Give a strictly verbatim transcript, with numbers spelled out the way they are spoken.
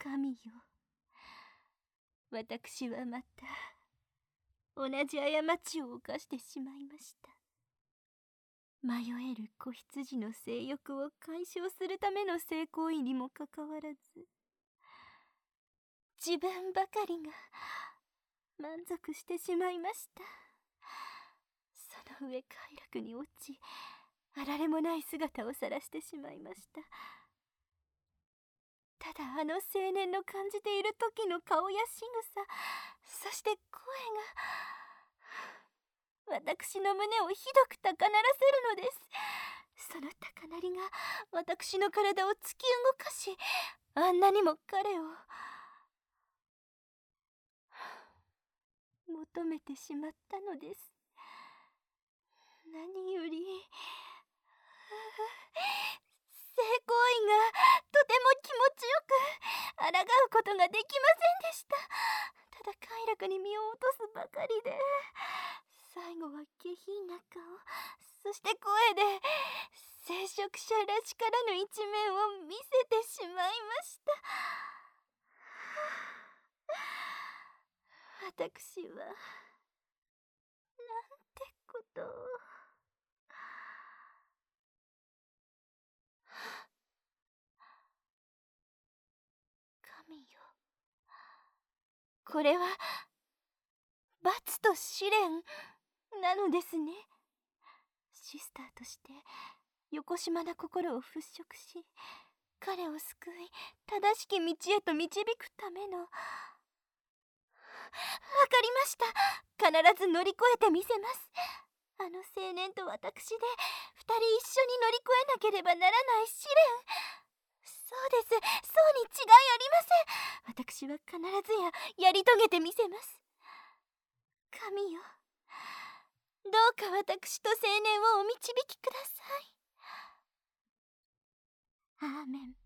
神よ、私はまた同じ過ちを犯してしまいました。迷える子羊の性欲を解消するための性行為にもかかわらず、自分ばかりが満足してしまいました。その上快楽に落ち、あられもない姿を晒してしまいました。ただあの青年の感じている時の顔や仕草、そして声が私の胸をひどく高鳴らせるのです。その高鳴りが私の体を突き動かし、あんなにも彼を求めてしまったのです。何より性行為がとても気持ちよく、抗うことができませんでした。ただ快楽に身を落とすばかりで、最後は下品な顔、そして声で聖職者らしからぬ一面を見せてしまいました。私はなんてことを。神よ、これは罰と試練なのですね。シスターとしてよこしまな心を払拭し、彼を救い正しき道へと導くための。わかりました。必ず乗り越えてみせます。あの青年と私で二人一緒に乗り越えなければならない試練。そうです、そうに違いありません。私は必ずややり遂げてみせます。神よ、どうか私と青年をお導きください。アーメン。